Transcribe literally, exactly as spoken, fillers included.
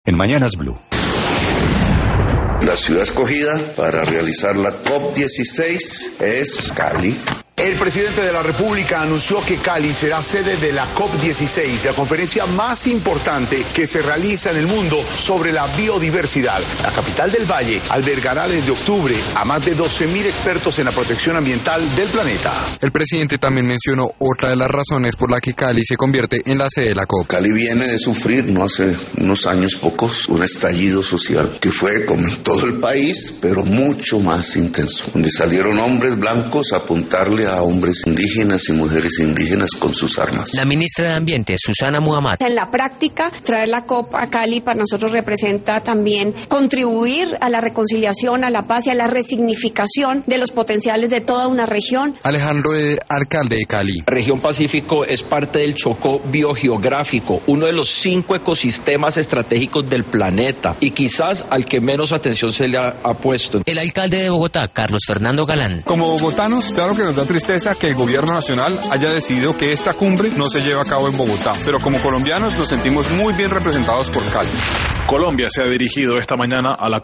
en Mañanas Blue. La ciudad escogida para realizar la COP dieciséis es Cali. El presidente de la República anunció que Cali será sede de la COP dieciséis, la conferencia más importante que se realiza en el mundo sobre la biodiversidad. La capital del Valle albergará desde octubre a más de doce mil expertos en la protección ambiental del planeta. El presidente también mencionó otra de las razones por la que Cali se convierte en la sede de la COP. Cali viene de sufrir, no hace unos años pocos, un estallido social que fue como en todo el país, pero mucho más intenso, donde salieron hombres blancos a apuntarle a hombres indígenas y mujeres indígenas con sus armas. La ministra de Ambiente, Susana Muhammad. En la práctica, traer la COP a Cali para nosotros representa también contribuir a la reconciliación, a la paz y a la resignificación de los potenciales de toda una región. Alejandro, de, alcalde de Cali. La región Pacífico es parte del Chocó biogeográfico, uno de los cinco ecosistemas estratégicos del planeta y quizás al que menos atención se le ha, ha puesto. El alcalde de Bogotá, Carlos Fernando Galán. Como bogotanos, claro que nos da tristeza que el gobierno nacional haya decidido que esta cumbre no se lleve a cabo en Bogotá, pero como colombianos nos sentimos muy bien representados por Cali. Colombia se ha dirigido esta mañana a la